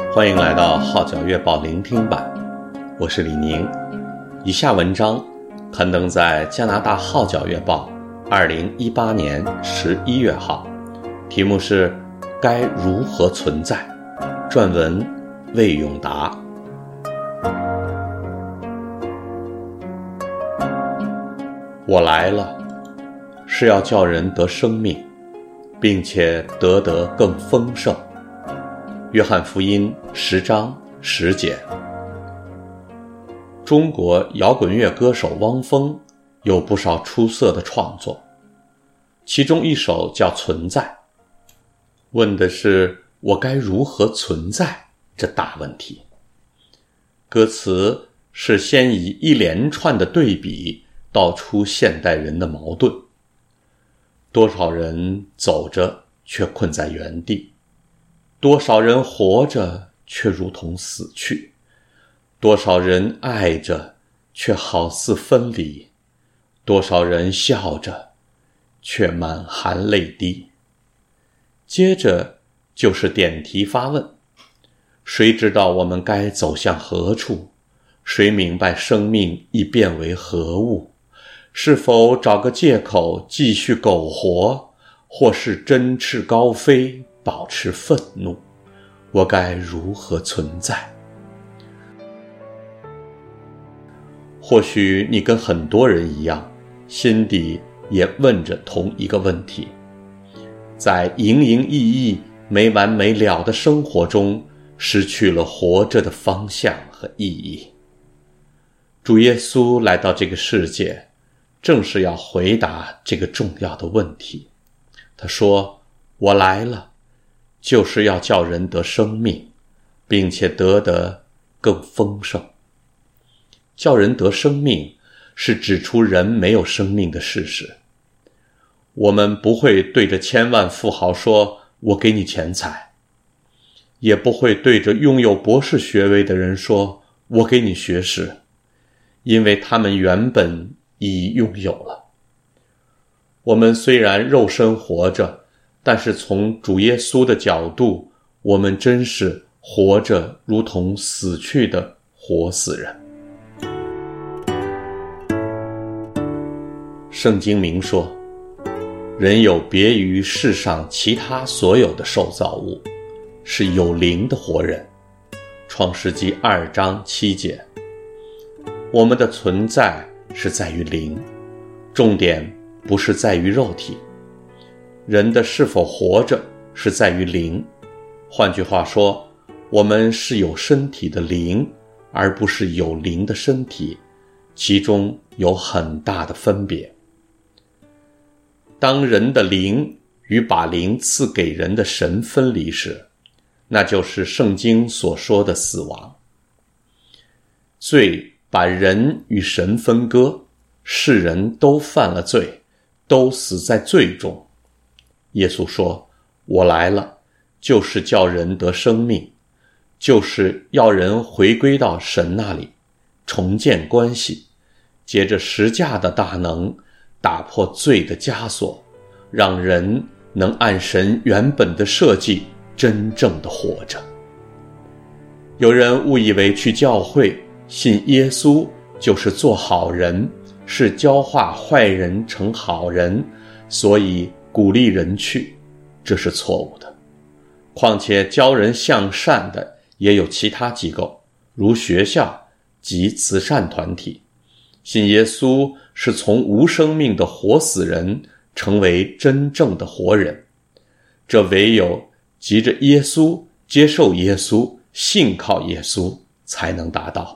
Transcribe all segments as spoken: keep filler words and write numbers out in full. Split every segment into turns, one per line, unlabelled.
欢迎来到号角月报聆听版，我是李宁。以下文章刊登在加拿大号角月报二零一八年十一月号，题目是该如何存在，撰文魏永达。我来了，是要叫人得生命，并且得得更丰盛。约翰福音十章十节。中国摇滚乐歌手汪峰有不少出色的创作，其中一首叫《存在》，问的是我该如何存在这大问题。歌词是先以一连串的对比道出现代人的矛盾。多少人走着却困在原地，多少人活着却如同死去，多少人爱着却好似分离，多少人笑着却满含泪滴。接着就是点题发问，谁知道我们该走向何处？谁明白生命已变为何物？是否找个借口继续苟活，或是振翅高飞，保持愤怒？我该如何存在？或许你跟很多人一样，心底也问着同一个问题。在营营役役没完没了的生活中，失去了活着的方向和意义。主耶稣来到这个世界，正是要回答这个重要的问题。他说，我来了，就是要叫人得生命，并且得得更丰盛。叫人得生命，是指出人没有生命的事实。我们不会对着千万富豪说，我给你钱财，也不会对着拥有博士学位的人说，我给你学识，因为他们原本已拥有了。我们虽然肉身活着，但是从主耶稣的角度，我们真是活着如同死去的活死人。圣经明说，人有别于世上其他所有的受造物，是有灵的活人。创世纪二章七节。我们的存在是在于灵，重点不是在于肉体。人的是否活着是在于灵。换句话说，我们是有身体的灵，而不是有灵的身体，其中有很大的分别。当人的灵与把灵赐给人的神分离时，那就是圣经所说的死亡。罪把人与神分割，世人都犯了罪，都死在罪中。耶稣说，我来了，就是叫人得生命，就是要人回归到神那里，重建关系，借着十架的大能，打破罪的枷锁，让人能按神原本的设计真正的活着。有人误以为去教会信耶稣就是做好人，是教化坏人成好人，所以鼓励人去，这是错误的。况且教人向善的也有其他机构，如学校及慈善团体。信耶稣是从无生命的活死人成为真正的活人，这唯有藉着耶稣，接受耶稣，信靠耶稣才能达到。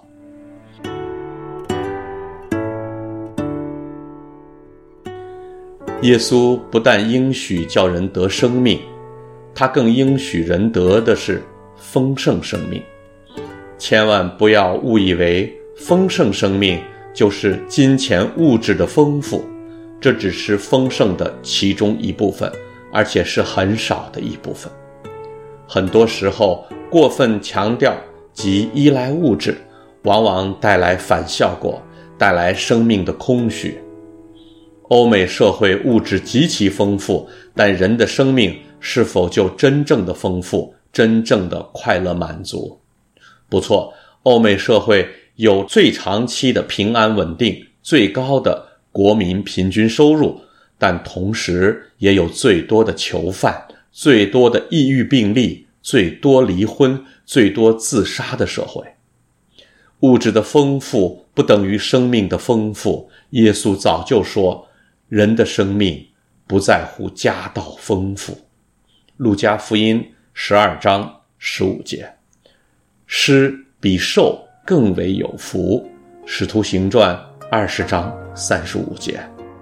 耶稣不但应许叫人得生命，他更应许人得的是丰盛生命。千万不要误以为丰盛生命就是金钱物质的丰富，这只是丰盛的其中一部分，而且是很少的一部分。很多时候过分强调及依赖物质，往往带来反效果，带来生命的空虚。欧美社会物质极其丰富，但人的生命是否就真正的丰富， 真正的快乐满足。不错，欧美社会有最长期的平安稳定，最高的国民平均收入，但同时也有最多的囚犯，最多的抑郁病例，最多离婚，最多自杀的社会。物质的丰富不等于生命的丰富，耶稣早就说，人的生命不在乎家道丰富。路加福音十二章十五节。施比受更为有福，使徒行传二十章三十五节。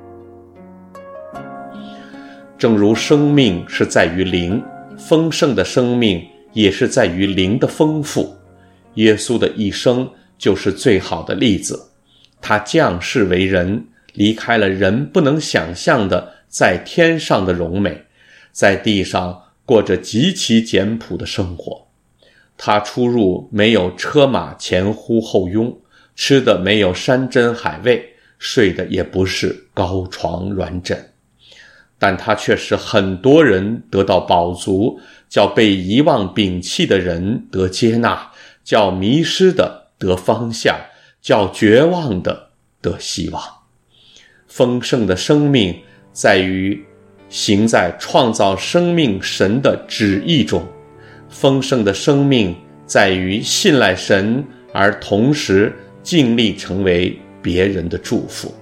正如生命是在于灵，丰盛的生命也是在于灵的丰富。耶稣的一生就是最好的例子，他降世为人，离开了人不能想象的在天上的荣美，在地上过着极其简朴的生活。他出入没有车马前呼后拥，吃的没有山珍海味，睡的也不是高床软枕，但他却使很多人得到饱足，叫被遗忘摒弃的人得接纳，叫迷失的得方向，叫绝望的得希望。丰盛的生命在于行在创造生命神的旨意中，丰盛的生命在于信赖神，而同时尽力成为别人的祝福。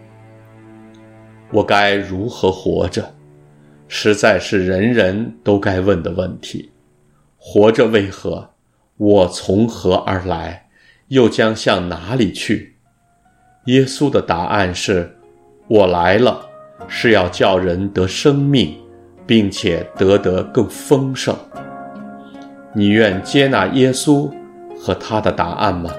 我该如何活着？实在是人人都该问的问题。活着为何？我从何而来？又将向哪里去？耶稣的答案是，我来了，是要叫人得生命，并且得得更丰盛。你愿接纳耶稣和他的答案吗？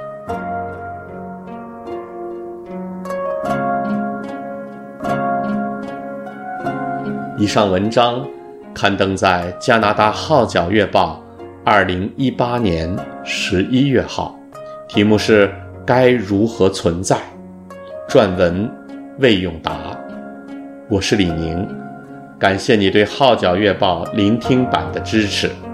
以上文章刊登在加拿大号角月报二零一八年十一月号，题目是该如何存在，撰文魏永达。我是李宁，感谢你对号角月报聆听版的支持。